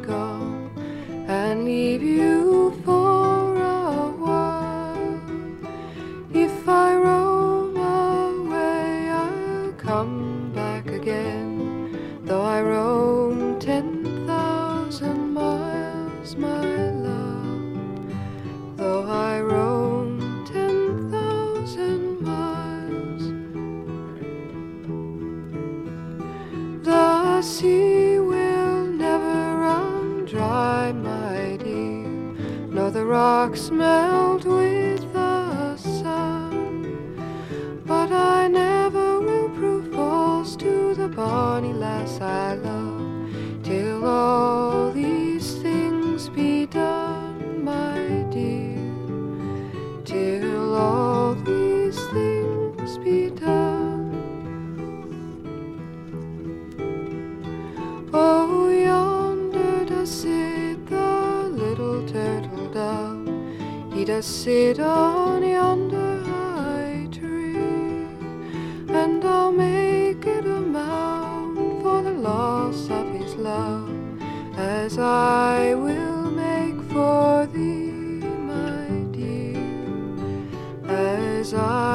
gone and leave you for a while. If I roam away, I'll come back again, though I roam 10,000 miles, my love, though I roam 10,000 miles. The sea will never run dry, my dear, nor the rocks melt with the sun, but I never will prove false to the bonny lass I love, till all these things be done, my dear, till all these things be done. Oh, yonder does sit the little turtle dove, he does sit on yonder high tree, and I'll make it a mound for the loss of his love, as I will make for thee, my dear, as I